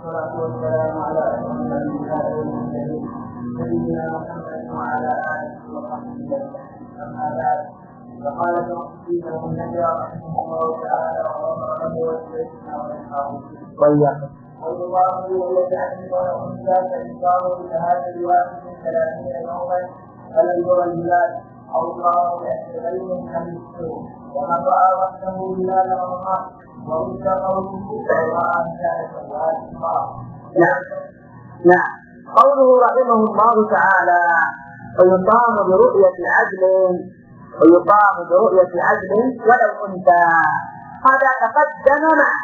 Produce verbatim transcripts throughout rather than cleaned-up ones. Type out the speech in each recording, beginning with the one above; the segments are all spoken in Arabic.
والصلاة والسلام على أشرف الأنبياء والمرسلين سيدنا محمد وعلى آله وصحبه أجمعين. أما بعد، فقال المحدث النبي رحمه الله تعالى وغفر له ولشيخنا ونفعه وإياكم. قول الله وهي تعلم وأنثى فإنكار بشهادة واحد من ثلاثين يوما فلم يرى الهلال أو الله بأسرين من السوء ومن رأى وحده هلال رمضان ورد قوله ورأى هلال شوال الله. نعم نعم. قوله رحمه الله تعالى ويقام برؤية عدل ويقام برؤية عدل ولو أنثى، هذا تقدم معه،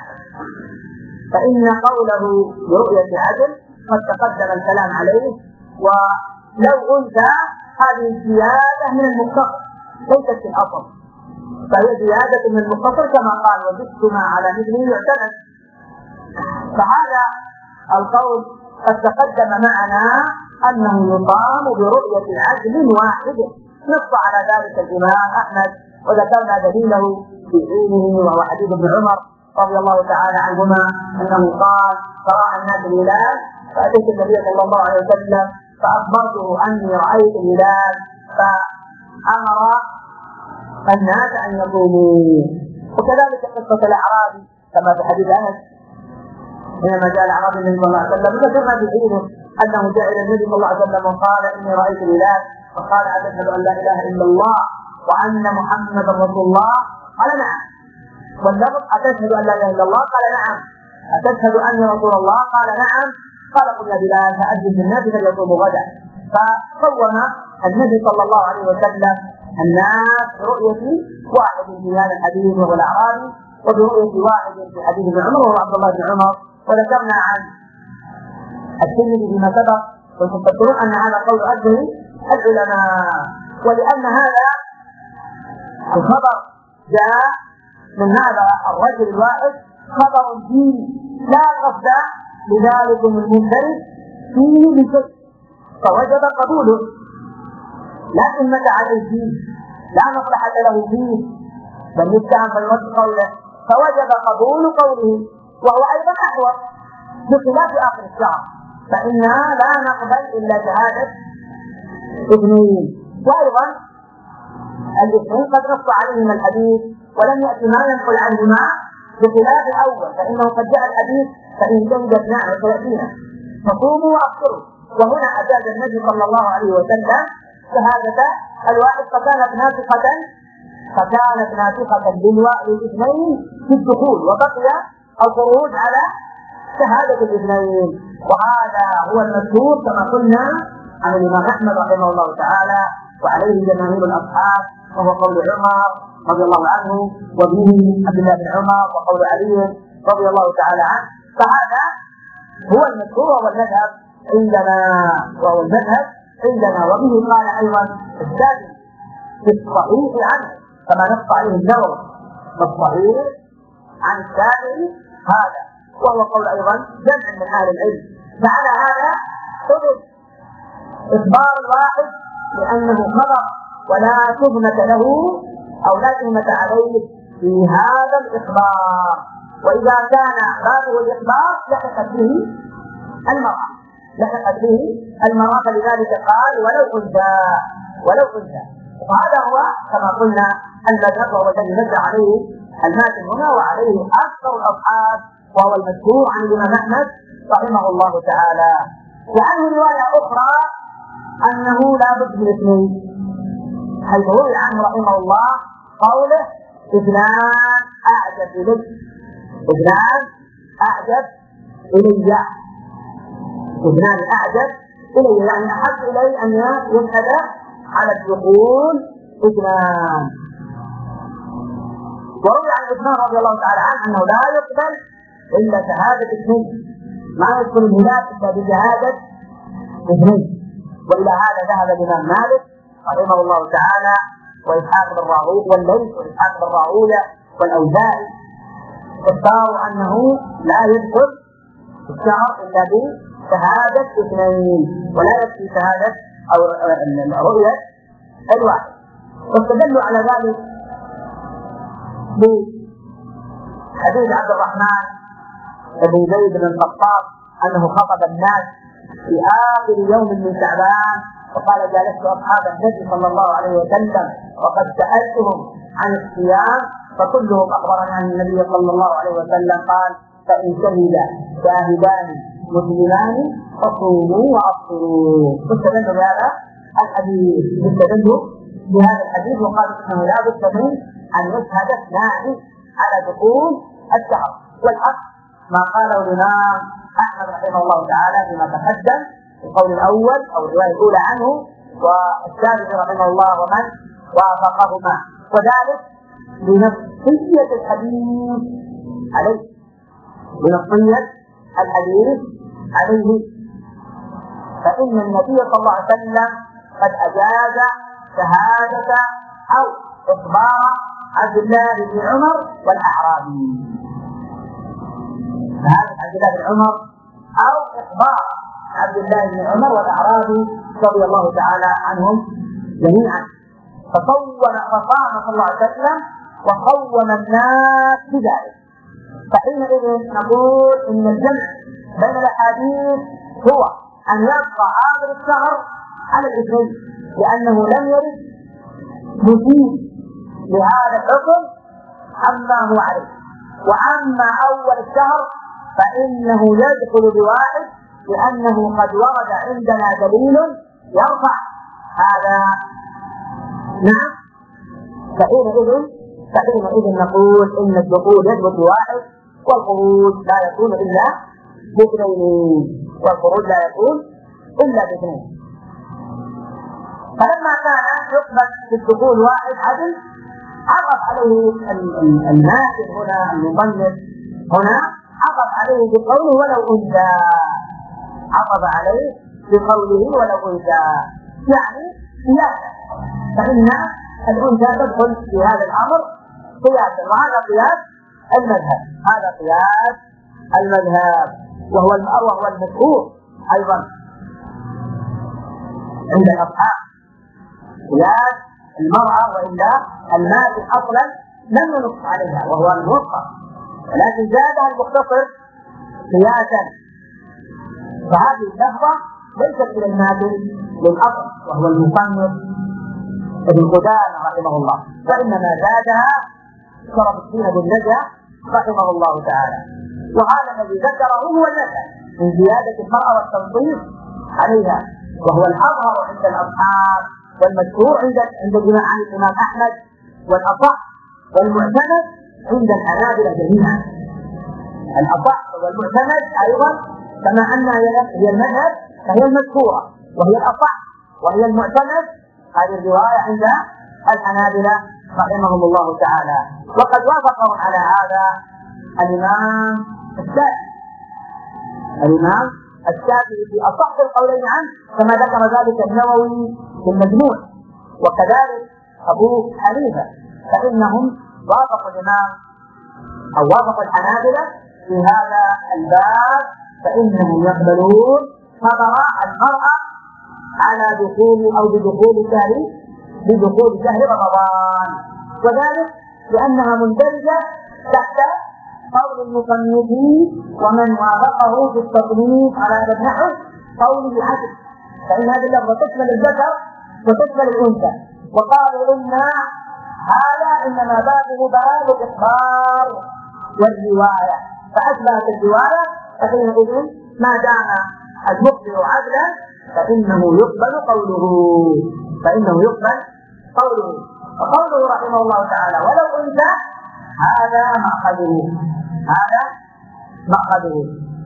فإن قوله برؤية عدل قد تقدم الكلام عليه، ولو أنثى هذه زيادة من المختصر ليست في الأصل، فهي زيادة من المختصر كما قال وجدتما على مثله يعتمد. فهذا القول قد تقدم معنا أنه يقام برؤية عدل واحد، نص على ذلك الإمام أحمد وذكرنا دليله في حينه وهو حديث ابن عمر رضي الله تعالى عنهما أنه قال فرأى الناس الهلال فأتيت النبي صلى الله عليه وسلم فأخبرته أني رأيت الهلال فأمر الناس أن يصوموا. وكذلك قصة الأعرابي كما في حديث أنس حينما جاء الأعرابي النبي صلى الله عليه وسلم ذكرنا في حينه أنه جاء إلى النبي صلى الله عليه وسلم وقال إني رأيت الهلال، فقال أتشهد أن لا إله إلا الله وأن محمدا رسول الله؟ قال نعم. واللفظ أتشهد أن لا إله إلا الله؟ قال نعم. أتشهد أني رسول الله؟ قال نعم. قال قل يا بلال فأذن الناس فليصوموا غدا. فصوم النبي صلى الله عليه وسلم الناس برؤية واحد في هذا الحديث وهو الأعرابي، وبرؤية واحد في حديث ابن عمر وهو عبد الله بن عمر. وذكرنا عن الترمذي فيما سبق وتذكرون أن هذا قول أجل العلماء، ولأن هذا الخبر جاء من هذا الرجل الواحد خبر فيه لا قصد لذلك المنفرد فيه بشيء فوجب قبوله، لا ذمة عليه فيه، لا مصلحة له فيه، بل يتهم فالوجه قوله، فوجب قبول قوله، وهو أيضا أحوط بخلاف آخر الشهر، فإنها لا نقبل إلا شهادة اثنين. وأيضا الاثنين قد نص عليهما الحديث ولم يأتي ما ينقل عنهما بخلاف الأول، فإنه قد جاء الحديث فإن شهد اثنان وثلاثين فصوموا وأفطروا، وهنا أجاز النبي صلى الله عليه وسلم شهادة الواحد فكانت ناسخة فكانت ناسخة للاثنين في الدخول، وبقي الخروج على شهادة الاثنين. وهذا هو المشهور كما قلنا عن الإمام أحمد رحمه الله تعالى وعليه جماهير الأصحاب، وهو قول عمر رضي الله عنه وبه عبد الله بن عمر وقول علي رضي الله تعالى عنه. فهذا هو المشهور وهو المذهب عندنا وهو المذهب عندنا وبه قال أيضا الثاني في الصحيح عنه كما نص عليه النووي الصحيح عن الثاني هذا، وهو قول أيضا جمع من أهل العلم. فعلى هذا حدث إخبار الواحد لأنه خبر ولا تهمة له أو لا تهمة عليه في هذا الإخبار، وإذا كان بابه الإخبار لحقت به المرأة لحقت به المرأة فلذلك قال ولو أنثى ولو أنثى. وهذا هو كما قلنا المذهب وهو الذي نزل عليه الماتن هنا وعليه أكثر الأصحاب، وهو المشهور عن الإمام أحمد رحمه الله تعالى. وعنه رواية أخرى أنه لا بد من اثنين، حيث روي عنه رحمه الله قوله اثنان أعجب إلي اثنان أعجب إلي اثنان أعجب إلي يعني أحب إلي أن يشهد على الدخول اثنان. وروي عن عثمان رضي الله تعالى عنه أنه لا يقبل إلا شهادة اثنين، ما يدخل الهلال إلا بشهادة اثنين. وإلى هذا ذهب الإمام مالك رحمه الله تعالى وإسحاق بن راهويه والليث وإسحاق بن راهويه والأوزاعي، اختاروا أنه لا يدخل الشهر إلا بشهادة اثنين ولا يكفي شهادة أو رؤية الواحد. واستدلوا على ذلك بحديث عبد الرحمن بن زيد بن الخطاب أنه خطب الناس في آخر يوم من شعبان وقال جالست أصحاب النبي صلى الله عليه وسلم وقد سألتهم عن الصيام فكلهم أخبرنا عن النبي صلى الله عليه وسلم قال فإن شهد شاهدان مسلمان فصوموا وأفطروا. استدلوا بهذا الحديث استدلوا بهذا الحديث وقال إنه لا بد من أن يشهد اثنان على دخول الشهر. والحق ما قاله الإمام أحمد رحمه الله تعالى فيما تقدم القول الأول أو الرواية الأولى عنه والشافعي رحمه الله ومن وافقهما، وذلك لنصية الحديث عليه لنصية الحديث عليه فإن النبي صلى الله عليه وسلم قد أجاز شهادة أو إخبار عبد الله بن عمر والأعرابي، شهادة عبد الله بن عمر أو إخبار عبد الله بن عمر والأعرابي رضي الله تعالى عنهم جميعا. فصون فصام صلى الله عليه وسلم وصون الناس بذلك. فحينئذ نقول إن الجمع بين الأحاديث هو أن يبقى آخر الشهر على الاثنين، لأنه لم يرد مفيد لهذا الحكم عما هو عليه، وأما أول الشهر فإنه يدخل بواحد لأنه قد ورد عندنا دليل يرفع هذا. نعم. فحينئذ فحينئذ نقول إن الدخول يثبت بواحد والخروج لا يكون إلا باثنين والخروج لا يكون إلا باثنين. فلما كان يقبل في الدخول واحد عدل عرف عليه الناكر هنا المصنف هنا عرف عليه بقوله ولو أنثى، عرف عليه بقوله ولو أنثى يعني قياسا، فإن الأنثى تدخل في هذا الأمر قياسا، وهذا قياس المذهب هذا قياس المذهب وهو وهو المشهور أيضا عند الأصحاب قياس المرأة، وإلا الماء أصلا لم ينص عليها وهو الموقف، ولكن زادها المختصر قياسا. فهذه اللفظة ليست من المادة للأصل وهو المصنف ابن قدامة رحمه الله، وإنما زادها شرف الدين بن نجا رحمه الله تعالى. وهذا الذي ذكره هو المثل من زيادة المرأة والتنصيص عليها، وهو الأظهر عند الأصحاب والمشهور عند عند جماعة الإمام أحمد والأصح والمعتمد عند الحنابلة جميعا. الأصح والمعتمد أيضا كما أنها هي المذهب فهي المشهورة وهي الأصح وهي المعتمد، هذه الرواية عند الحنابلة رحمهم الله تعالى. وقد وافقهم على هذا الإمام الشافعي الإمام الشافعي في أصح القولين عنه كما ذكر ذلك النووي في المجموع، وكذلك أبو حنيفة، فإنهم وافقوا الإمام أو وافقوا الحنابلة في هذا الباب، فإنهم يقبلون خبر المرأة على دخول أو بدخول شهر بدخول شهر رمضان، وذلك لأنها مندرجة تحت قول المصنفين ومن وافقه في التصنيف على هذا النحو قول العدل، فإن هذه اللفظة تشمل الذكر وتشمل الأنثى، وقالوا إن هذا إنما بابه باب الإخبار والرواية، فأشبهت الرواية، فحينئذ ما دام المخبر عدلا فإنه يقبل قوله فإنه يقبل قوله وقوله رحمه الله تعالى ولو أنثى هذا مأخذه هذا مأخذه.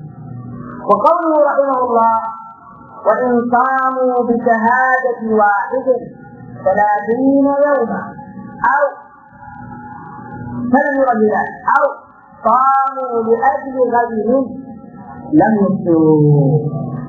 وقوله رحمه الله وإن صاموا بشهادة واحد ثلاثين يوما أو فلم يرجلان أو صاموا لأجل غيرهم لم يفطروا.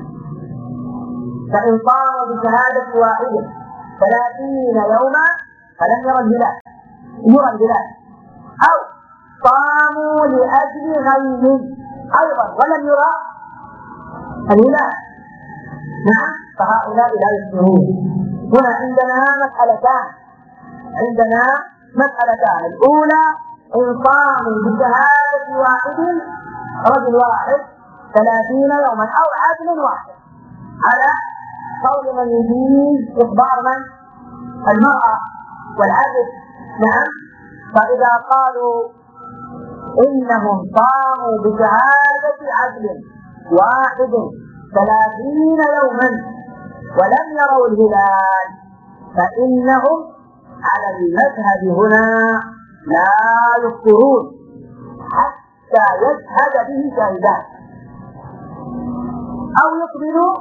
فإن صاموا بشهادة واحد ثلاثين يوما فلم يرجلان يرجلان أو صاموا لأجل غيرهم أيضا ولم يرى الهلال، نعم فهؤلاء لا يفطرون. هنا عندنا مسألتان عندنا مسألتان الأولى إن صاموا بشهادة واحد رجل واحد ثلاثين يوما أو عدل واحد، على قول من يجيز إخبار من؟ المرأة والعبد. نعم. فإذا قالوا إنهم قاموا بشهادة عدل واحد ثلاثين يوما ولم يروا الهلال فإنهم على المذهب هنا لا يفطرون حتى يشهد به شاهدان أو يقبلوا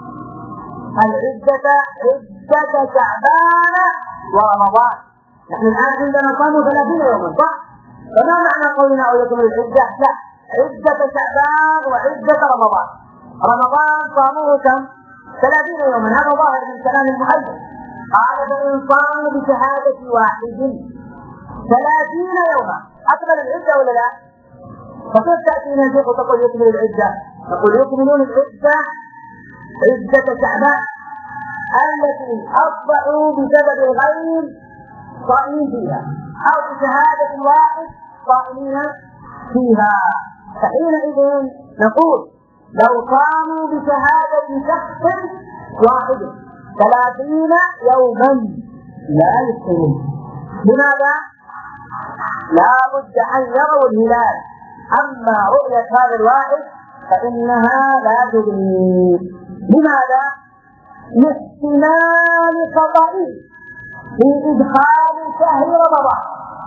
العدة عدة شعبان ورمضان. نحن الآن عندنا صاموا ثلاثين يوما صح؟ فما معنى قولنا أو يكمل العدة؟ لا، عدة شعبان وعدة رمضان. رمضان صاموه كم؟ ثلاثين يوما، هذا ظاهر من كلام المؤلف. قال فإن صاموا بشهادة واحد ثلاثين يوما أكمل العدة ولا لا؟ فكيف تأتينا شيخ وتقول يكمل العدة؟ نقول يكملون العدة عدة شعبان التي أصبحوا بسبب الغيب صائمين فيها أو بشهادة واحد صائمين فيها. فحينئذ نقول لو قاموا بشهادة شخص واحد ثلاثين يوما لا يفطرون. لماذا؟ لا بد أن يروا الهلال، أما رؤية هذا الواحد فإنها لا تغني. لماذا؟ لاحتمال خطئه في إدخال شهر رمضان،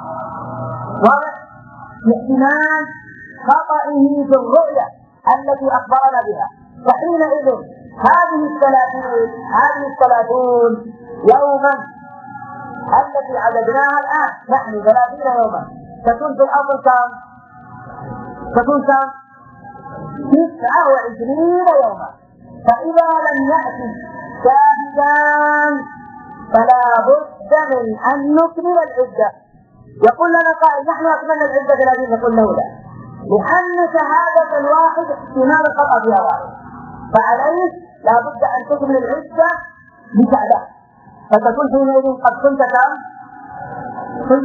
واحتمال خطئه في الرؤية التي أخبرنا بها. فحينئذ هذه الثلاثين هذه الثلاثون يوما التي عددناها الآن نحن ثلاثين يوما تكون في الأصل كم؟ تكون كم؟ تسعة وعشرين يوما. فإذا لم يأتي شاهدان فلا بد من أن نكمل العدة. يقول لنا قائل نحن أكملنا العدة ثلاثين، نقول له لا، لأن شهادة الواحد احتمال خطأ فيها واحد، فعليه لا بد أن تكمل العدة بشهادة، فتكون حينئذ قد كنت كم؟ كنت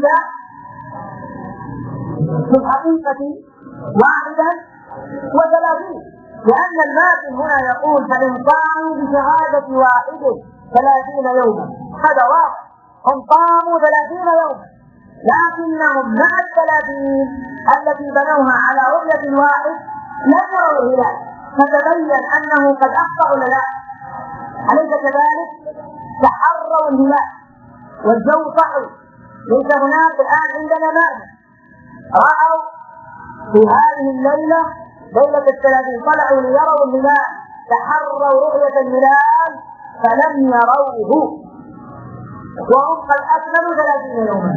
في الحقيقة واحدا وثلاثين، لأن الماتن هنا يقول فإن قاموا بشهادة واحد ثلاثين يوما، هذا واحد، هم قاموا ثلاثين يوما لكنهم مع الثلاثين التي بنوها على رؤية واحد لم يروا الهلال، فتبين أنه قد أخطأ ولا لا؟ أليس كذلك؟ تحروا الهلال والجو صحو، ليس هناك الآن عندنا مانع، رأوا في هذه الليلة ليلة الثلاثين طلعوا ليروا الهلال، تحروا رؤية الهلال فلم يروه وهم قد أكملوا ثلاثين يوما.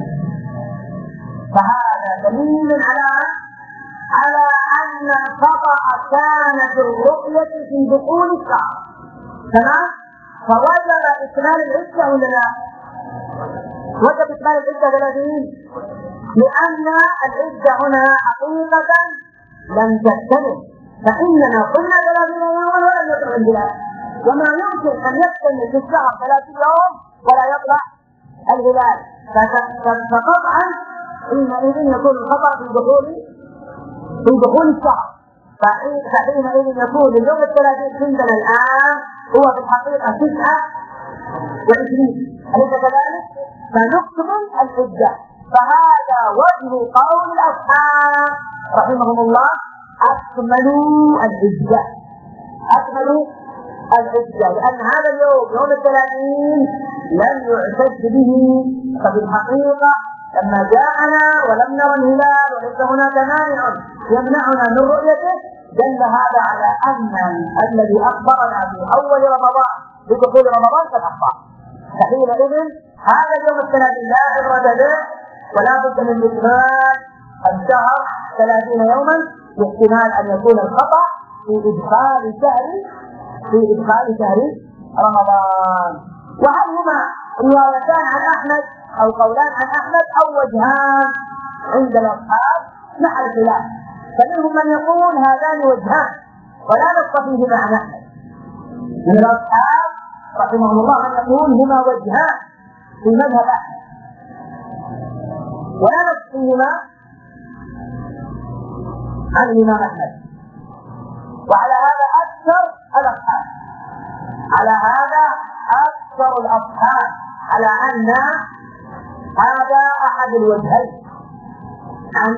فهذا دليل على على أن الخطأ كان في الرؤية في دخول الشهر، تمام؟ فوجب إكمال العدة ولا لا؟ وجب إكمال العدة ثلاثين، لأن العدة هنا حقيقة لم تكتمل، فإننا قلنا ثلاثين يوما ولم يطلع الهلال، وما يمكن أن يكتمل في الشهر ثلاثين يوم ولا يطلع الهلال، فقطعا حينئذ يكون الخطأ في دخول في دخول الشهر. فحينئذ يكون اليوم الثلاثين عندنا الآن هو في الحقيقة تسعة وعشرين، أليس كذلك؟ فنكمل العدة. فهذا وجه قول الأصحاب رحمهم الله أكملوا العدة، أكملوا العدة، لأن هذا اليوم يوم الثلاثين لم يعتد به. ففي الحقيقة لما جاءنا ولم نرى الهلال وليس هناك مانع يمنعنا من رؤيته دل هذا على أن الذي أخبرنا في أول رمضان بدخول رمضان قد أخبر. فحينئذ هذا اليوم الثلاثين لا عبرة به ولا بد من إكمال الشهر ثلاثين يوما، باحتمال أن يكون الخطأ في إدخال شهر في إدخال شهر رمضان. وهل هما روايتان عن أحمد أو قولان عن أحمد أو وجهان عند الأصحاب مع الخلاف، فمنهم من يقول هذان وجهان ولا نص فيهما عن أحمد، من الأصحاب رحمهم الله من يقول هما وجهان في مذهب أحمد ولا نص فيهما عن الإمام أحمد. وعلى هذا أكثر الأصحاب على هذا أكثر الأصحاب على أن هذا أحد الوجهين عن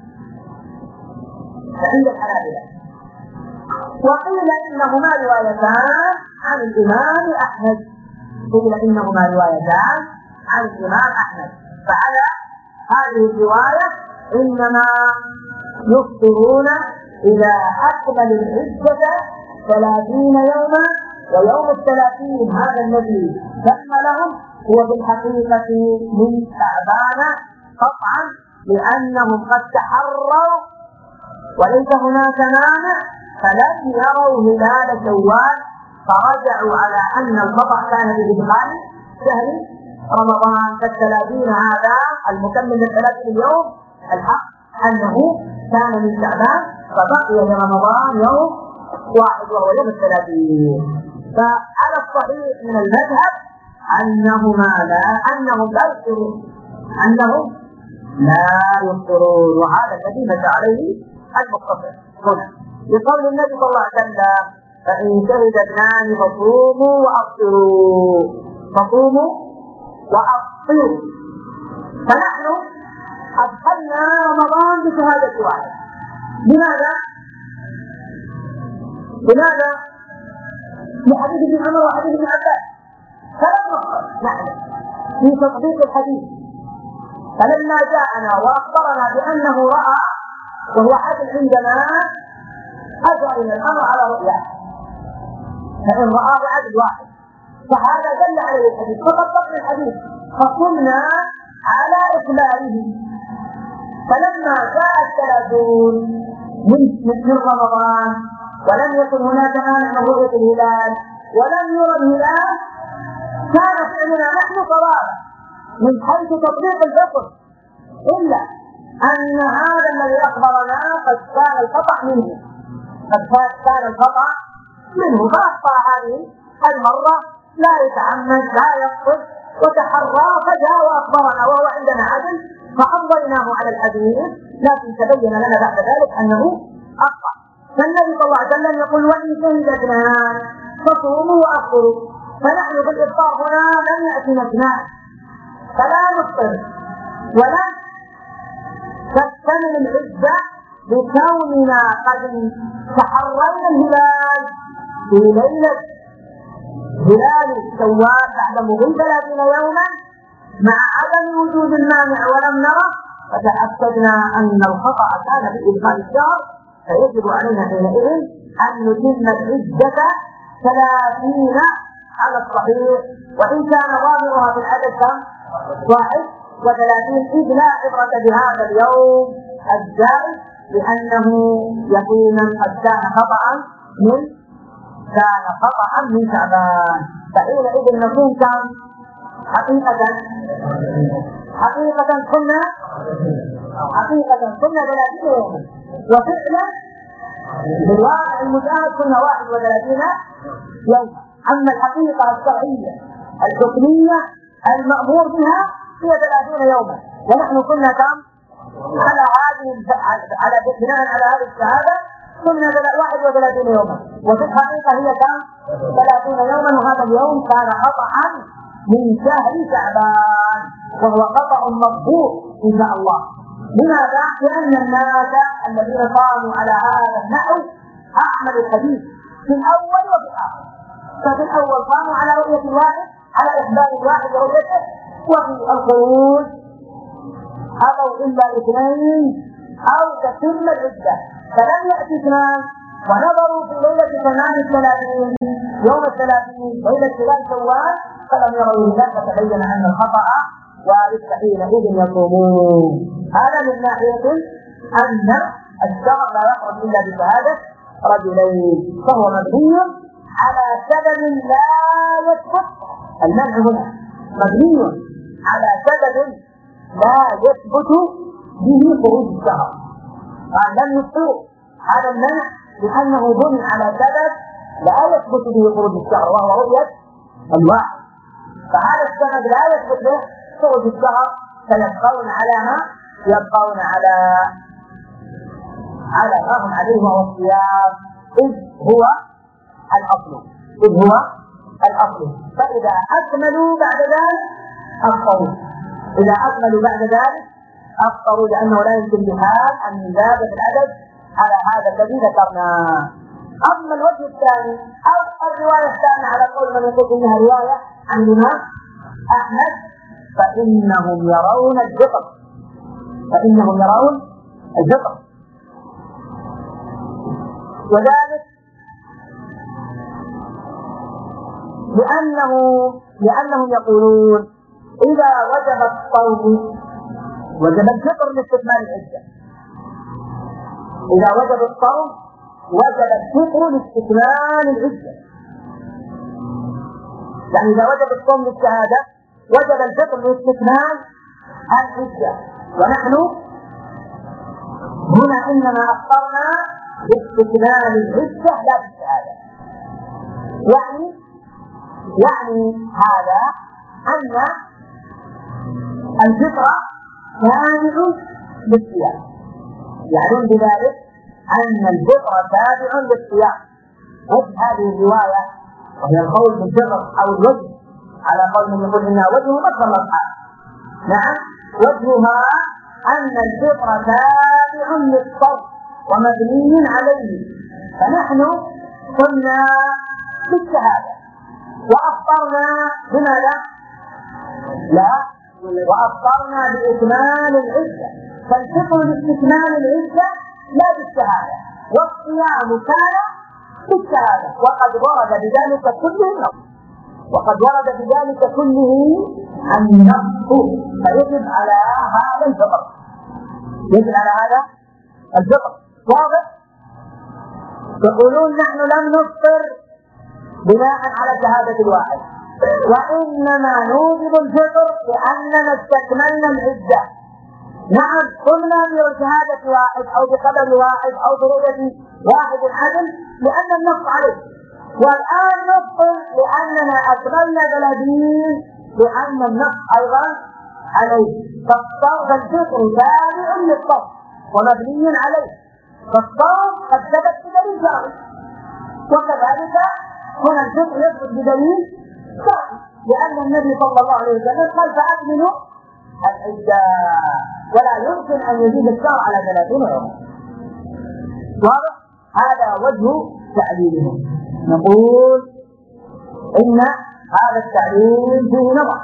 عند الحنابلة. وقيل إنهما روايتان عن الإمام أحمد قيل إنهما روايتان عن الإمام أحمد. فعلى هذه الرواية إنما يفطرون إذا أكمل العدة ثلاثين يوما، ويوم الثلاثين هذا الذي تم لهم هو بالحقيقة من شعبان قطعا، لأنهم قد تحروا وليس هناك مانع فلم يروا هلال شوال، فرجعوا على أن القطع كان بإدخال شهر رمضان. فالثلاثين هذا المكمل للثلاثين يوم الحق أنه كان من شعبان، فبقي لرمضان يوم واحد وهو يوم الثلاثين. فعلى الصحيح من المذهب أنهما لا أنهم لا يفطرون أنهم لا يفطرون وهذا الذي مشى عليه المختصر هنا لقول النبي صلى الله عليه وسلم: فإن شهد اثنان فصوموا وأفطروا فصوموا وأفطروا. فنحن أدخلنا رمضان بشهادة واحد. لماذا؟ لماذا؟ لحديث ابن عمر وحديث ابن عباس فلم نخرج نحن في تطبيق الحديث. فلما جاءنا وأخبرنا بأنه رأى وهو عدل عندنا أجرى إلى الأمر على رؤياه، فإن رآه عدل واحد فهذا دل عليه الحديث فطبقنا الحديث فقمنا على إقباله. فلما جاء الثلاثون من رمضان ولم يكن هناك مانع من رؤية الهلال ولم يرى الهلال كان فعلنا نحن صوابا من حيث تطبيق الفطر، إلا أن هذا الذي أخبرنا قد كان الخطأ منه قد كان الخطأ منه فأخطأ هذه المرة لا يتعمد لا يقصد وتحرى فجاء وأخبرنا وهو عندنا عدل فأمضيناه على الحديث، لكن تبين لنا بعد ذلك أنه أخطأ. فالنبي صلى الله عليه وسلم يقول: وإن شهد اثنان فصوموا وأفطروا. فنحن بالإفطار هنا لم يأتنا اثنان فلا نفطر ولن تكتمل العدة بكوننا قد تحرينا الهلال في ليلة هلال شوال بعد مضي ثلاثين يوما مع عدم وجود المانع ولم نره، فتأكدنا أن الخطأ كان بإدخال الشهر، فيجب علينا حينئذ أن نتم العدة ثلاثين على الصحيح، وإن كان ظاهرها في العدد كم؟ واحد وثلاثين، إذ لا عبرة بهذا اليوم الزائد لأنه يقينا قد كان خطأ من كان خطأ من شعبان. فحينئذ نكون كم؟ حقيقة حقيقة كنا حقيقة كنا ثلاثين يوما، وفعلا بالواقع المشاهد كنا واحد وثلاثين يوما. أما الحقيقة الشرعية الحكمية المأمور بها هي ثلاثين يوما، ونحن كنا كم؟ على هذه على بناء على هذه الشهادة كنا واحد وثلاثين يوما، وفي الحقيقة هي كم؟ ثلاثين يوما. وهذا اليوم كان خطأ من شهر شعبان وهو خطأ مضبوط إن شاء الله. لماذا؟ لأن الناس الذين قاموا على هذا النحو أحمل الحديث في الأول وفي الآخر. ففي الأول قاموا على رؤية الواحد على إخبار الواحد ورؤيته، وفي الخروج أبوا إلا اثنين أو تتم العدة، فلم يأتي اثنان ونظروا في ليلة ثمان الثلاثين يوم الثلاثين ليلة هلال شوال فلم يروا ذلك، فتبين أن الخطأ وارد حينئذ يصومون. هذا من ناحية أن الشرع لا يخرج إلا بشهادة رجلين، فهو مبني على سبب لا يثبت. المنع هنا مبني على سبب لا يثبت به خروج الشهر، قال لم يفطروا. هذا المنع لأنه بني على سبب لا يثبت به خروج الشهر وهو رؤية الواحد، فهذا السبب لا يثبت به خروج الشهر، فيبقون على ما يبقون على على ما هم عليه وهو الصيام إذ هو الأصل إذ هو الأصل فإذا أكملوا بعد ذلك أفطروا إذا أكملوا بعد ذلك أفطروا لأنه لا يمكن بحال أن يزاد في العدد على هذا الذي ذكرناه. أما الوجه الثاني أو الرواية الثانية على قول من يقول إنها رواية عن الإمام أحمد فإنهم يرون الفطر فإنهم يرون الفطر وذلك لأنه لأنهم يقولون إذا وجب الصوم وجب الفطر لاستكمال العدة إذا وجب الصوم وجب الفطر لاستكمال العدة يعني إذا وجب الصوم للشهادة وجب الفطر لاستكمال العدة ونحن هنا إنما أفطرنا باستكمال العدة لا بالشهادة يعني يعني هذا أن الفطرة تابع للصيام يعنون بذلك أن الفطرة تابع للصيام وفي هذه الرواية وهي القول بالفطر أو الوجه على قول من يقول إنها وجه مصدر الأصحاب نعم وجهها أن الفطرة تابع للصوم ومبني عليه فنحن قلنا بالشهادة وأفطرنا بماذا؟ لا وأفطرنا بإكمال العدة فالفطر باستكمال العدة لا بالشهادة والصيام كان بالشهادة وقد ورد بذلك كله النص وقد ورد بذلك كله النص فيجب على هذا الفطر يجب على هذا الفطر واضح؟ يقولون نحن لم نفطر بناء على شهادة الواحد وإنما نوجب الفطر لأننا استكملنا العدة نعم قلنا بشهادة واحد أو بخبر واحد أو برؤية واحد عدل لأن النص عليه والآن نفطر لأننا أكملنا ثلاثين لأن النص أيضا عليه فالفطر تابع للصوم ومبني عليه فالصوم قد ثبت بدليل شرعي وكذلك هنا الفطر يثبت بدليل شرعي لأن النبي صلى الله عليه وسلم قال فأكملوا العدة ولا يمكن أن يزيد الشهر على ثلاثين يوما واضح؟ هذا وجه تعليلهم نقول إن هذا التعليل فيه نظر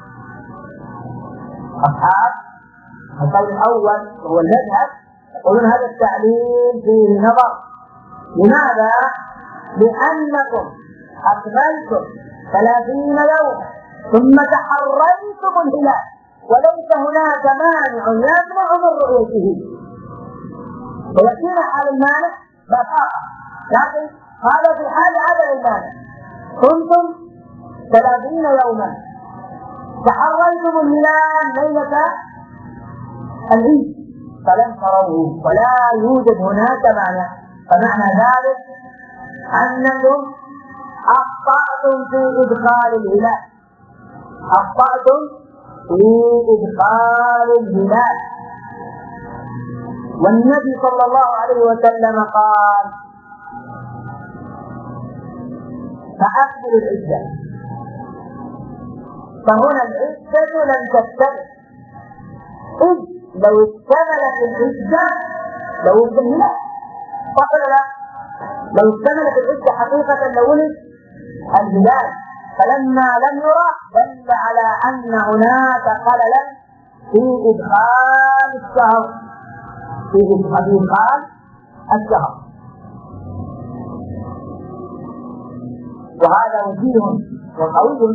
أصحاب القول الأول وهو المذهب يقولون هذا التعليل فيه نظر لماذا؟ لأنكم أكملتم ثلاثين يوما ثم تحريتم الهلال وليس هناك مانع يمنع من رؤيته ويأتينا حال المانع بطاقة لكن هذا في حال عدم المانع كنتم ثلاثين يوما تحريتم الهلال ليلة العيد فلم تروه ولا يوجد هناك مانع فمعنى ذلك أنكم أخطأتم في إدخال الهلال أخطأتم في إدخال الهلال والنبي صلى الله عليه وسلم قال فأكملوا العدة فهنا العدة لم تكتمل إذ لو اكتملت العدة لو الهلال فقل لا لو اكتملت العدة حقيقة لولد الهلال فلما لم يرى دل على أن هناك خللا في إدخال الشهر في إدخال الشهر وهذا وجيه وقوي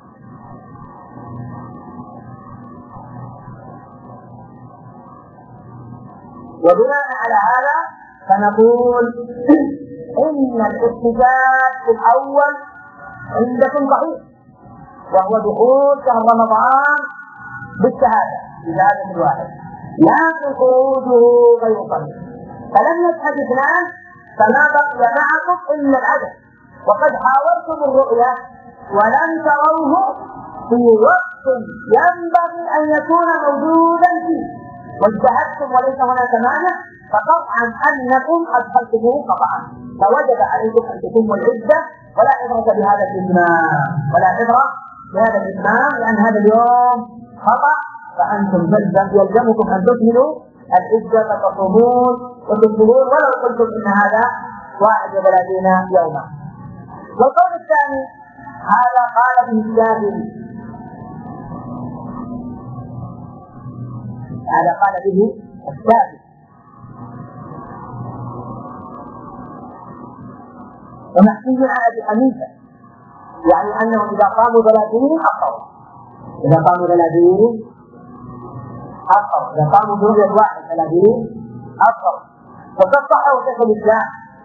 وبناء على هذا فنقول إن الاحتجاج الأول عندكم صحيح وهو دخول شهر رمضان بالشهادة بشهادة الواحد لكن خروجه غير صحيح فلم يشهد اثنان فما بقي معكم إلا العدد وقد حاولتم الرؤية ولم تروه في وقت ينبغي أن يكون موجودا فيه واجتهدتم وليس هناك مانع فقطعا انكم ادخلتموه قطعا، فوجب عليكم ان تتموا العده، ولا عبره بهذا الاتمام، ولا عبره بهذا الاتمام، لان هذا اليوم خطا، فانتم يلزمكم ان تكملوا العده فتصومون وتكملون ولو قلتم ان هذا واحد وثلاثين يوما. والقول الثاني هذا قال به الشافعي، هذا قال به الشافعي ومحكي على ابي حنيفه، يعني انهم اذا قاموا ثلاثين اقروا، اذا قاموا ثلاثين اقروا، اذا قاموا برؤيه واحد ثلاثين اقروا. وقد صحوا شيخ الاسلام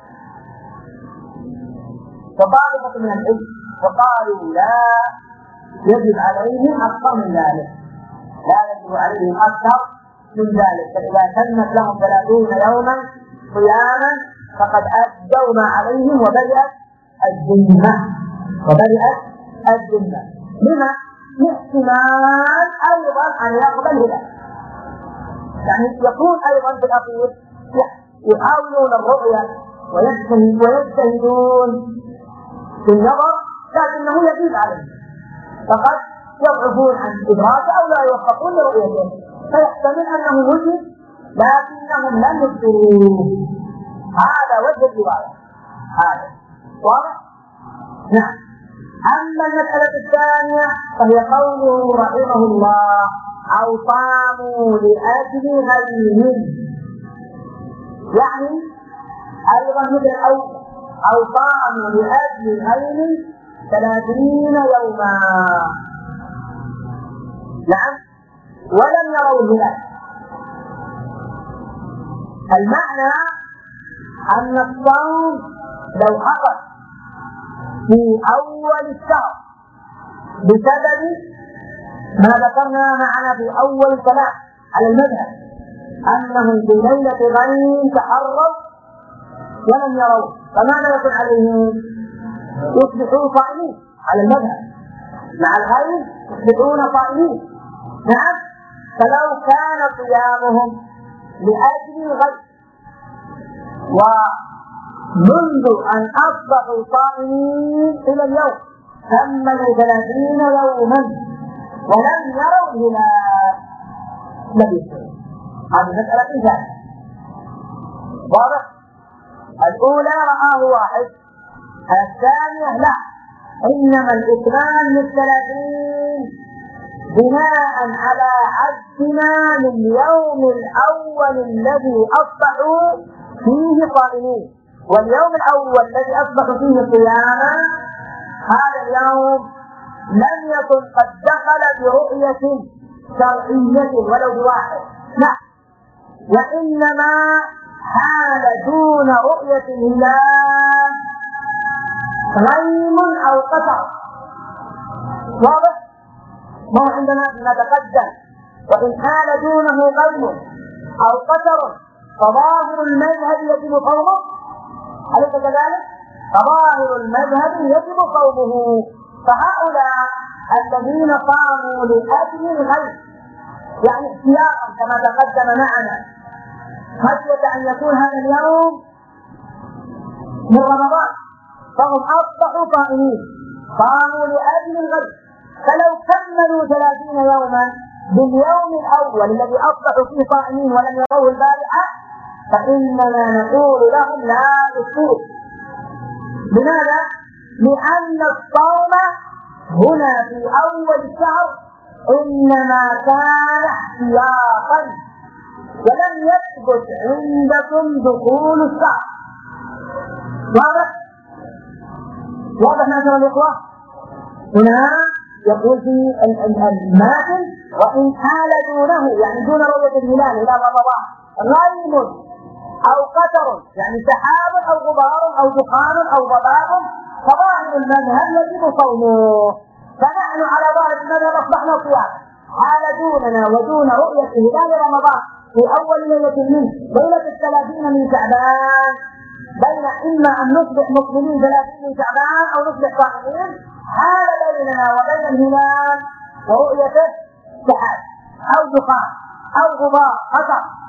فطالبة من العلم وقالوا لا يجب عليهم اكثر من ذلك، لا يجب عليهم اكثر من ذلك، فاذا تمت لهم ثلاثين يوما صياما فقد ادوا ما عليهم وبرئت الذمه، وبرئت الذمه. لما؟ لاحتمال ايضا ان يقبل هذا، يعني يكون ايضا في الاخير يحاولون الرؤيه ويجتهدون في النظر، لكنه يزيد عليهم، فقد يضعفون عن ادراكه او لا يوفقون لرؤيته، فيحتمل انه وجد لكنهم لم يبصروه. هذا وجه الروايه، هذا واضح؟ نعم. اما المساله الثانيه فهي قوله رحمه الله او صاموا لاجل غيرهم، يعني ايضا مثل الاول او صاموا لاجل غيرهم ثلاثين يوما، نعم، ولم يروا الهلال. المعنى أن الصوم لو حصل في أول الشهر بسبب ما ذكرنا معنا في أول الكلام على المذهب أنهم في ليلة غيم تحروا ولم يروا، فماذا يكون عليهم؟ يصبحون صائمين على المذهب، مع الغيم يصبحون صائمين، نعم. فلو كان صيامهم لأجل الغيم ومنذ أن أصبحوا صائمين إلى اليوم كملوا ثلاثين يوما ولم يروا الهلال لم يصيروا. هذه مسألة ثانية واضح؟ الأولى رآه واحد، الثانية لا، إنما الإتمام للثلاثين بناء على عدنا لليوم الأول الذي أصبحوا فيه صائمين، واليوم الأول الذي أصبحوا فيه صياما هذا اليوم لم يكن قد دخل برؤية شرعية ولو بواحد، لا، وإنما حال دون رؤية الهلال غيم أو قطر، واضح؟ ما هو عندنا نتقدم، وإن حال دونه غيم أو قطر فظاهر المذهب يجب صومه، أليس كذلك؟ فظاهر المذهب يجب صومه. فهؤلاء الذين صاموا لأجل الغيب يعني احتياطا كما تقدم معنا خشية أن يكون هذا اليوم من رمضان فهم أصبحوا صائمين، صاموا لأجل الغيب، فلو كملوا ثلاثين يوما باليوم الأول الذي أصبحوا فيه صائمين ولم يروه البارحة فإننا نقول لهم لا يصوم. لماذا؟ لأن الصوم هنا في أول الشهر إنما كان احتياطا ولم يثبت عندكم دخول الشهر. واضح؟ واضح مثلا الإخوة؟ هنا يقول في الماتن وإن حال دونه يعني دون رؤية الهلال إلى رمضان غيم أو قطر يعني سحاب أو غبار أو دخان أو ضباب فظاهر المذهب يجب صومه. فنحن على ظاهر المذهب أصبحنا صيام حال دوننا ودون رؤية هلال رمضان في أول ليلة منه ليلة الثلاثين من شعبان، بين إما أن نصبح مسلمين ثلاثين من شعبان أو نصبح صائمين، حال بيننا وبين الهلال ورؤيته سحاب أو دخان أو غبار قطر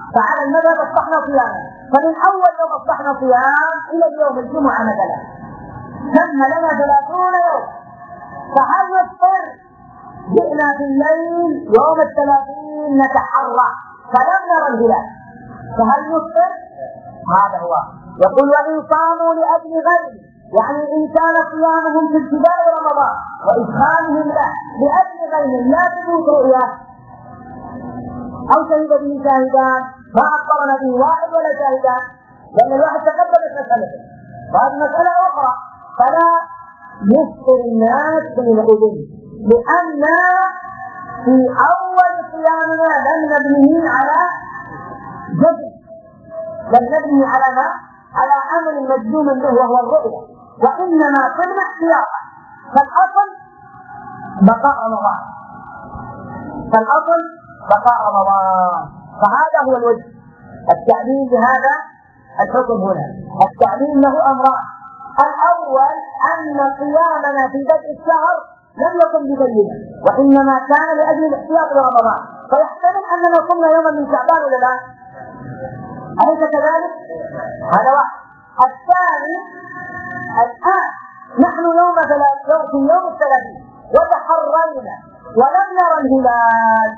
فعلى المذهب أصبحنا صياما، فمن أول يوم أصبحنا صيام إلى اليوم الجمعة مثلا تم لنا ثلاثون يوم، فهل نفطر؟ جئنا في الليل يوم الثلاثين نتحرى فلم نرى الهلال، فهل نفطر؟ هذا هو. يقول وإن صاموا لأجل غيره، يعني إن كان صيامهم في ابتداء رمضان وإدخالهم له لأجل غيره لا تجوز رؤياه أو شهد به شاهدان، ما أخبرنا به واحد ولا شاهدان، لأن الواحد تقدمت مسألته، وهذه مسألة أخرى، فلا يفطر الناس حينئذ، لأن في أول صيامنا لم نبنيه على جزم، لم نبنيه على ما؟ على أمر مجزوم به وهو الرؤية، وإنما قلنا احتياطا، فالأصل بقاء رمضان، فالأصل بقاء رمضان. فهذا هو الوجه التعليل بهذا الحكم هنا. التعليل له أمران: الأول أن صيامنا في بدء الشهر لم يكن ببينة، وإنما كان لأجل الاحتياط لرمضان، فيحتمل أننا صمنا يوما من شعبان ولا لا؟ أليس كذلك؟ هذا واحد. الثاني، الآن نحن يوم ثلاثين في يوم الثلاثين وتحرينا ولم نرى الهلال،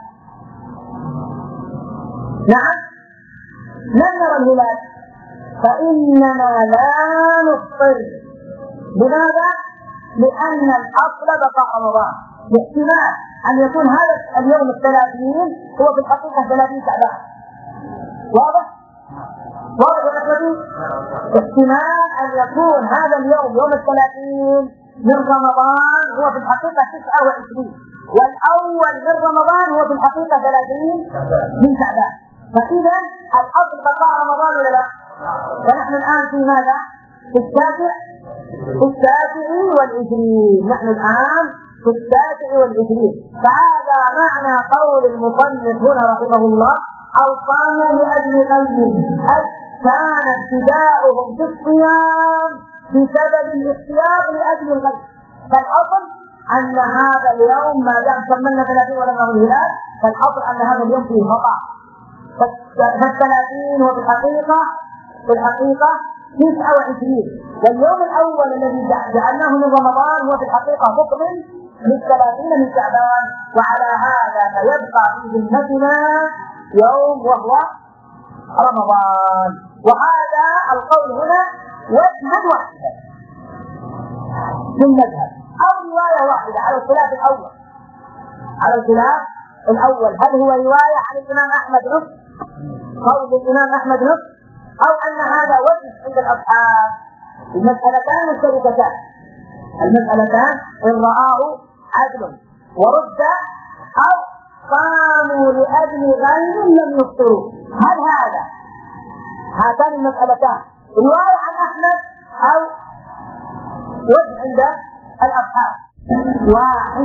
نعم لم نرى الهلال، فإننا لا نفطر. لماذا؟ لأن الأصل بقاء رمضان، باحتمال أن يكون هذا اليوم الثلاثين هو في الحقيقة ثلاثين شعبان. واضح؟ واضح يا أخوتي؟ احتمال أن يكون هذا اليوم يوم الثلاثين من رمضان هو في الحقيقة تسعة وعشرين، والأول من رمضان هو في الحقيقة ثلاثين من شعبان، فإذا الأصل بقاء رمضان ولا لا؟ فنحن الآن في ماذا؟ في التاسع في التاسع والعشرين، نحن الآن في التاسع والعشرين. فهذا معنى قول المصنف هنا رحمه الله: أو صاموا لأجل غيره، أي كان ابتداؤهم في الصيام بسبب الاحتياط لأجل الغير. فالأصل أن هذا اليوم ما دام كملنا ثلاثين ولم نرى الهلال، فالأصل أن هذا اليوم فيه خطأ. فالثلاثين هو في الحقيقة في الحقيقة تسعة وعشرين، واليوم الأول الذي جعلناه من رمضان هو في الحقيقة مقبل للثلاثين من شعبان، وعلى هذا فيبقى في ذمتنا يوم وهو رمضان. وهذا القول هنا وجها واحدا في المذهب، أو رواية واحدة على الخلاف الأول على الخلاف الأول هل هو رواية عن الإمام أحمد نص قول الإمام أحمد نص، أو أن هذا وجه عند الأصحاب. المسألتان مشتركتان، المسألتان إن رآه عدل ورد أو قاموا لأجل غير لم يفطروا، هل هذا هاتان المسألتان رواية عن أحمد أو وجه عند الأصحاب؟ واحد،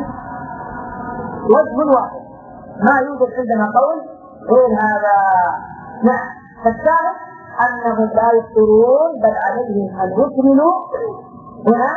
وجه واحد، ما يوجد عندنا قول غير هذا. نعم، فالشاهد أنهم لا يفطرون، بل عليهم أن يكملوا هنا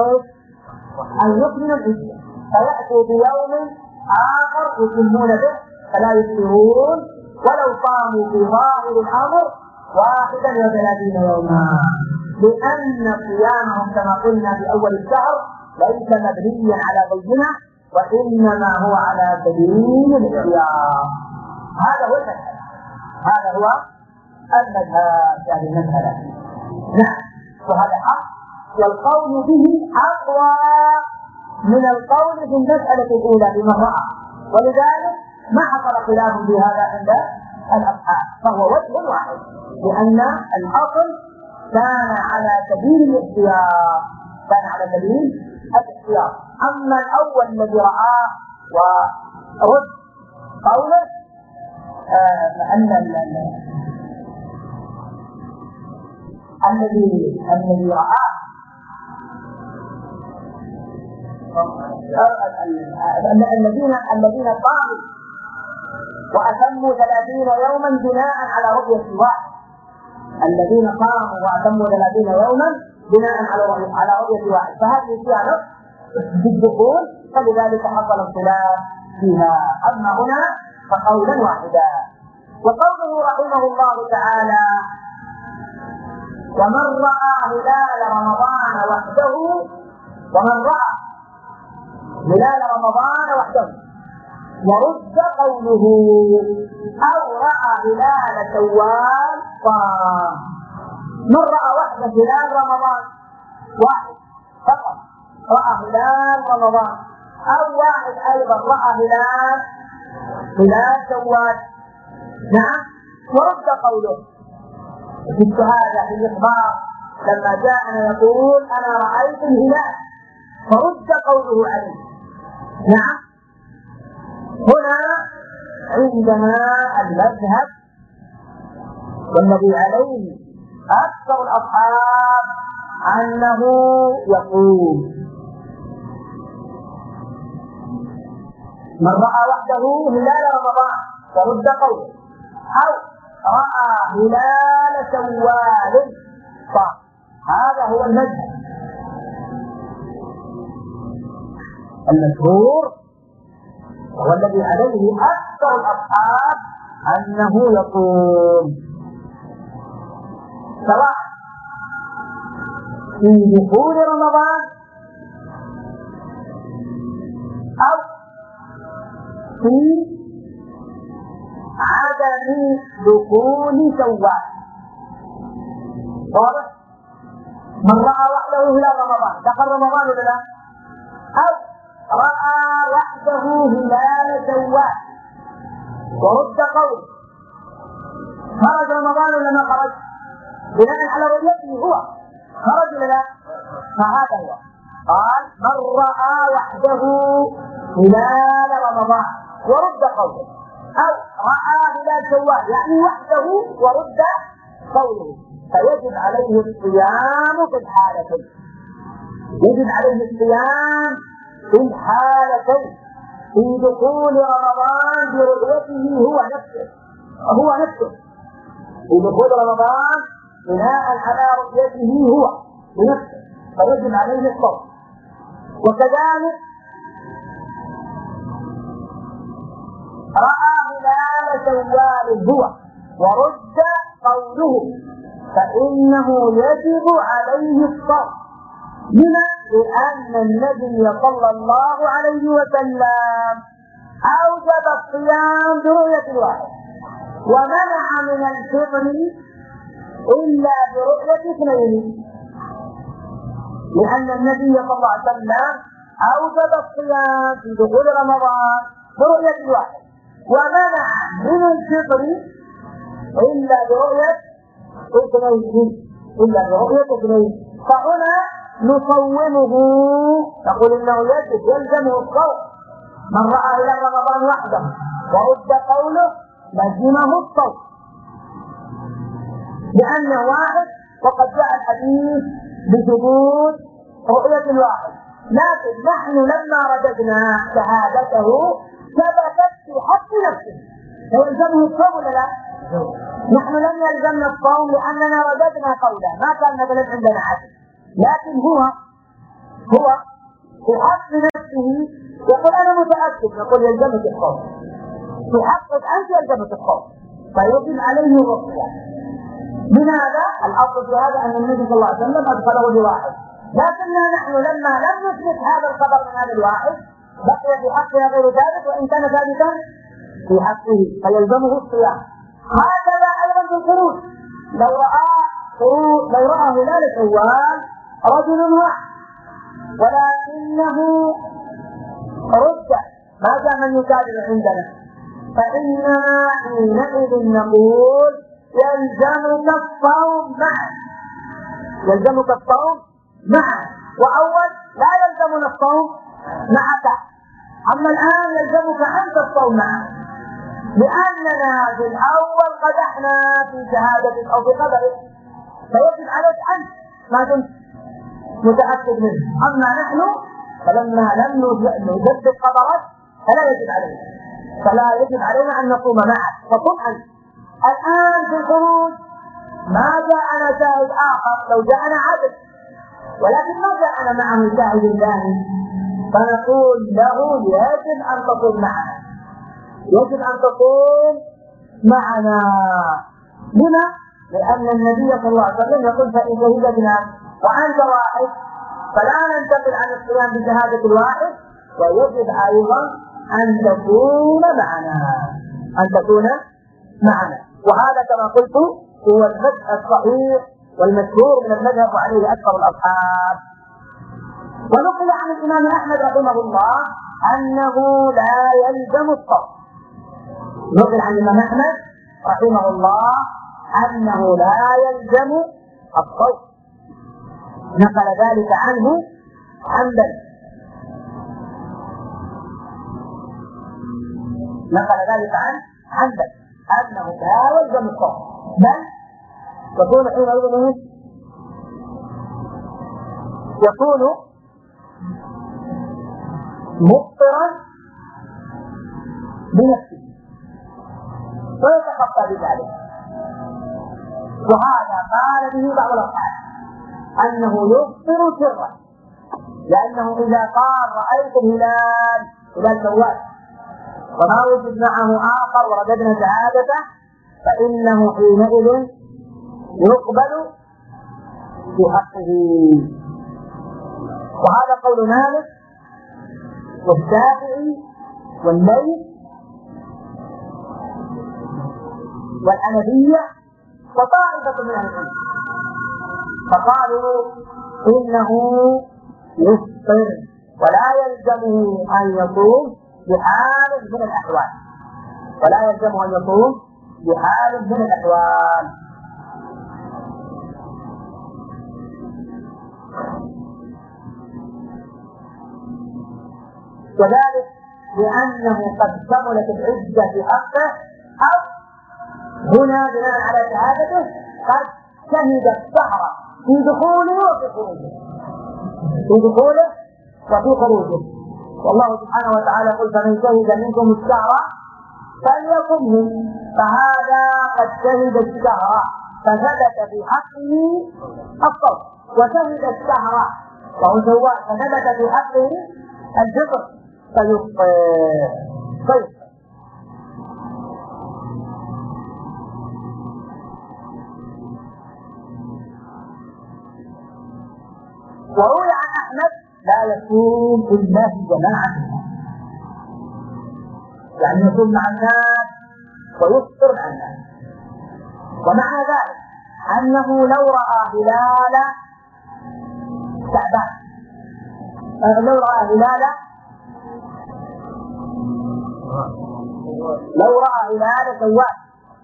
أن يكملوا العشرين، فيأتوا بيوم آخر يتمون به فلا يفطرون، ولو صاموا في ظاهر الأمر واحدا وثلاثين يوما، لأن صيامهم كما قلنا في أول الشهر ليس مبنيا على بينة، وإنما هو على سبيل الاختيار. هذا هو المذهب، هذا هو المذهب في هذه المسألة. نعم، وهذا حق، والقول به أقوى من القول في المسألة الأولى بمن رأى، ولذلك ما حصل خلاف في هذا عند الأصحاب، فهو وجه واحد، لأن الأصل كان على سبيل الاختيار، كان على سبيل الاختيار. أما الأول الذي رآه ورد قوله آه أن الذي الذي رآه الذين الذين قاموا وأتموا ثلاثين يوما بناء على رؤية واحد، الذين قاموا وأتموا ثلاثين يوما بناء على على رؤية واحد، فهذه فيها نص بالدخول، فلذلك حصل الخلاف فيها. أما هنا فقولا واحدا. وقوله رحمه الله تعالى: ومن رأى هلال رمضان وحده ومن رأى هلال رمضان وحده ورد قوله أو رأى هلال شوال صام. من رأى وحده هلال رمضان واحد فقط رأى هلال رمضان، أو واحد أيضا رأى هلال هلال شوال، نعم، ورد قوله في الشهادة في الإخبار لما جاءنا يقول أنا رأيت الهلال، فرد قوله عليه. نعم، هنا عندنا المذهب والذي عليه أكثر الأصحاب أنه يقول من رأى وحده هلال رمضان ورد قوله أو رأى هلال شوال صام. هذا هو المذهب المشهور والذي عليه أكثر الأصحاب أنه يقول سواء في دخول رمضان أو في عدم دخول شوال. واضح؟ من رأى وحده هلال رمضان دخل رمضان ولا لا؟ أو رأى وحده هلال شوال ورد قول خرج رمضان ولا ما خرج؟ بناء على رؤيته هو خرج ولا لا؟ فهذا هو قال من رأى وحده هلال رمضان ورد قوله أو رأى هلال شوال يعني وحده ورد قوله، فيجب عليه الصيام في الحالتين. يجب عليه الصيام في الحالتين، في دخول رمضان برؤيته هو نفسه هو نفسه في دخول رمضان بناء على رؤيته هو بنفسه، فيجب عليه الصوم. وكذلك رأى هلال شوال هو ورد قوله فإنه يجب عليه الصوم. لما؟ لأن النبي صلى الله عليه وسلم أوجب الصيام برؤية واحد ومنع من الفطر إلا برؤية اثنين، لأن النبي صلى الله عليه وسلم أوجب الصيام في دخول رمضان برؤية واحد ومنع من الفطر إلا برؤية اثنين إلا برؤية اثنين فهنا نصومه نقول إنه يجب يلزمه الصوم. من رأى إلى رمضان وحده ورد قوله لزمه الصوم لأنه واحد، وقد جاء الحديث بثبوت رؤية الواحد. لكن نحن لما رددنا شهادته ثبتت في حق نفسه فيلزمه الصوم ولا لا؟ نحن لم يلزمنا الصوم لأننا رددنا قوله، ما كان مثلا عندنا عدل، لكن هو هو في حق نفسه يقول أنا متأكد، نقول يلزمك الصوم. في حقك أنت يلزمك الصوم، فيجب عليه الصيام. لماذا؟ الأصل في هذا أن النبي صلى الله عليه وسلم أدخله بواحد، لكننا نحن لما لم نثبت هذا الخبر من هذا الواحد بقي في حقنا غير ذلك، وإن كان ثابتا في حقه فيلزمه الصيام. هكذا أيضا في الخروج، لو رأى خروج لو رأى هلال شوال رجل واحد ولكنه رد ما جاء من يكابر عندنا، فإننا حينئذ نقول يلزمك الصوم معه يلزمك الصوم معه وأول لا يلزمنا الصوم معك، أما الآن يلزمك أنت الصوم معه، لأننا في الأول قدحنا في شهادة أو في قدره، فيجب عليك أنت ما دمت متأكد منه. أما نحن فلما لم نجدد قدرك فلا يجب علينا فلا يجب علينا أن نصوم معك، فصم أنت. الآن في الخروج ما جاءنا شاهد آخر، لو جاءنا عدد ولكن ما جاءنا معه شاهد ثاني، فنقول له يجب أن تصوم معنا، يجب أن تصوم معنا. لما؟ لأن النبي صلى الله عليه وسلم يقول فإن شهد اثنان وأنت واحد فلا ننتقل عن القيام بشهادة الواحد، ويجب أيضا أن تكون معنا أن تكون معنا وهذا كما قلت هو المذهب الصحيح والمشهور من المذهب وعليه أكثر الأصحاب. ونقل عن الإمام أحمد رحمه الله أنه لا يلزم الصوت. نقل عن الإمام أحمد رحمه الله أنه لا يلزم الصوت، نقل ذلك عنه حنبل، نقل ذلك عن حنبل أنه لا يلزم الصوت، بل يكون حينئذ يكون مفطرا بنفسه ويتخطى بذلك. وهذا قال به بعض الأصحاب أنه يفطر سرا، لأنه إذا قال رأيت الهلال هلال شوال وما وجد معه آخر ورددنا شهادته فإنه حينئذ يقبل في حقه. وهذا قول مالك والشافعي والليث والحنفية وطائفة من أهل العلم، فقالوا إنه يفطر ولا يلزمه أن يصوم بحال من الأحوال، ولا يلزمه أن يصوم بحال من الأحوال. وذلك لأنه قد كملت العدة في حقه، أو هنا بناء على شهادته قد شهد الشهر في دخوله وفي خروجه، في دخوله وفي خروجه. والله سبحانه وتعالى يقول فمن شهد منكم الشهر فليصمه، فهذا قد شهد الشهر فثبت في حقه الصوم، وشهد الشهر وهو سواء فثبت في حقه الفطر فيفطر. وروي عن أحمد لا يصوم إلا في جماعة، يعني يصوم مع الناس ويفطر مع الناس. ومعنى ذلك أنه لو رأى هلال شعبان، لو رأى هلال لو رأى هلال شوال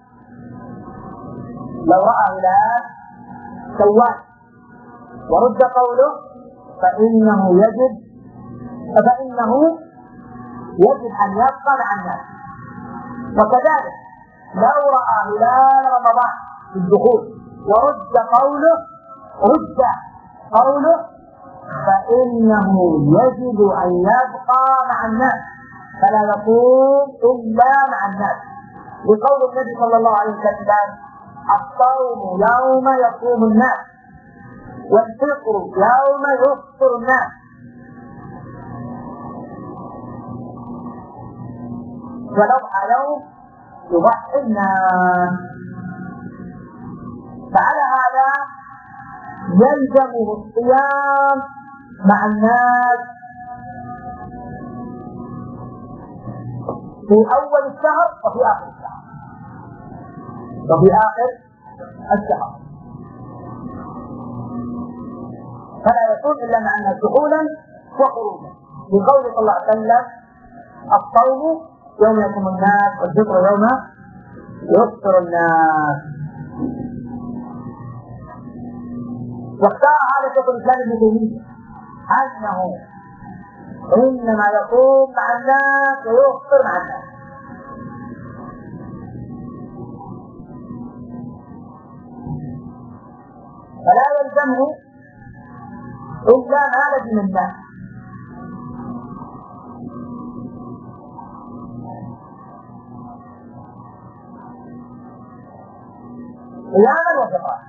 لو رأى هلال شوال ورد قوله فإنه يجب فإنه يجب أن يبقى مع الناس. وكذلك لو رأى هلال رمضان في الدخول ورد قوله رد قوله فإنه يجب أن يبقى مع الناس فلا يصوم إلا مع الناس، لقول النبي صلى الله عليه وسلم الصوم يوم يصوم الناس والفطر يوم يفطر الناس. ولضحى يوم يضحي الناس. فعلى هذا يلزمه الصيام مع الناس في أول الشهر وفي آخر الشهر وفي آخر الشهر فلا يكون إلا مع الناس دخولا وخروجا، لقول صلى الله عليه وسلم الصوم يوم يصوم الناس والفطر يوم يفطر الناس. واختار هذا شيخ الإسلام ابن تيمية أنه إنما يصوم مع الناس ويفطر مع الناس. فلا يلزمه إلا ما لزم الناس. قياما وفطرا.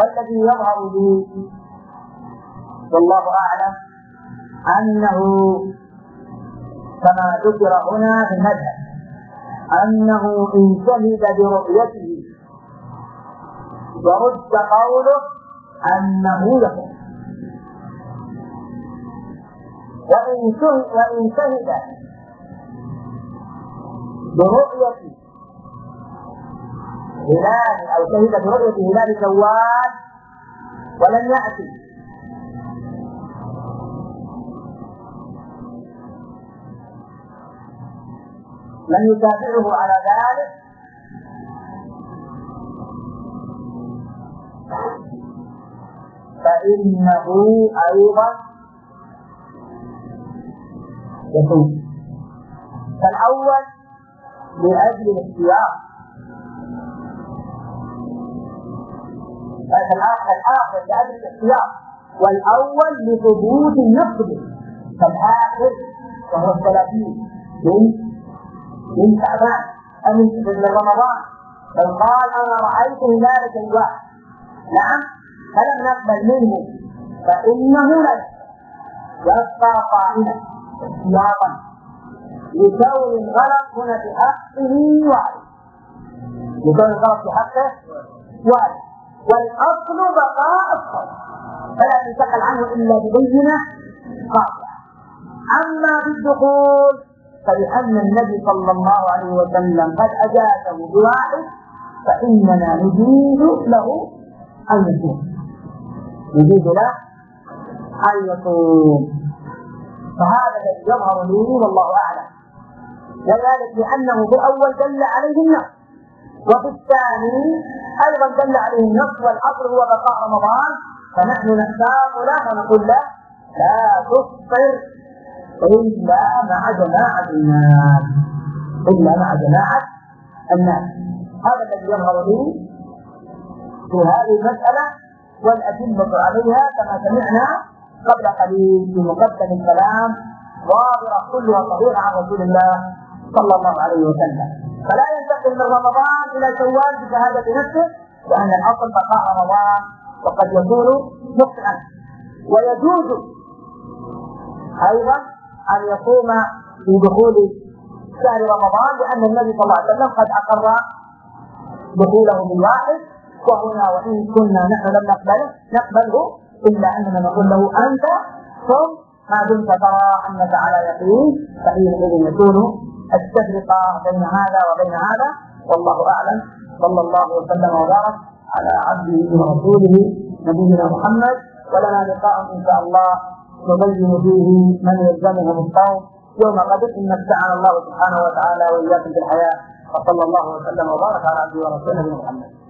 والذي يظهر لي والله أعلم أنه كما ذكر هنا في المذهب أنه إن شهد برؤيته ورد قوله أنه يكون، وإن شهد وإن شهد برؤية هلال أو شهد برؤية هلال شوال ولم يأتي من يتابعه على ذلك فإنه أيضا يكون. فالأول لأجل الاختيار، الآخر لأجل الاختيار، والأول لثبوت النقد، فالآخر وهو الثلاثين من من شعبان أو من رمضان لو قال أنا رأيت هلال شوال نعم فلم نقبل منه فإنه ليس يبقى قائما احتياطا لكون الغلط هنا في حقه وارد، لكون الغلط في حقه وارد، والأصل بقاء الصوت فلا تنتقل عنه إلا ببينة قاطعة. أما بالدخول فلأن النبي صلى الله عليه وسلم قد أجازه بواحد فإننا نجيز له أن يصوم، نجيز له أن يصوم. فهذا الذي يظهر لي والله أعلم، وذلك لأنه في الأول دل عليه النص وفي الثاني أيضا دل عليه النص والأصل هو بقاء رمضان، فنحن نحتاج له ونقول له لا تفطر إلا مع جماعة الناس، إلا مع جماعة الناس. هذا الذي يظهر لي في هذه المسألة، والأدلة عليها كما سمعنا قبل قليل في مقدم الكلام ظاهرة كلها صحيحة عن رسول الله صلى الله عليه وسلم. فلا ينتقل من رمضان إلى شوال بشهادة نفسه، لأن الأصل بقاء رمضان وقد يكون مخطئا. ويجوز أيضا أن يقوم في دخول شهر رمضان لأن النبي صلى الله عليه وسلم قد أقر دخوله بالواحد، وهنا وإن كنا نحن لم نقبله نقبله إلا أننا نقول له أنت صم ما دمت ترى أنك على يقين، فحينئذ يكون التفرقة بين هذا وبين هذا. والله أعلم. صلى الله وسلم وبارك على عبده ورسوله نبينا محمد، ولنا لقاء إن شاء الله نبين فيه من يلزمهم الصوم يوم غد إن متعنا الله سبحانه وتعالى وإياكم في الحياة. وصلى الله وسلم وبارك على عبده ورسوله محمد.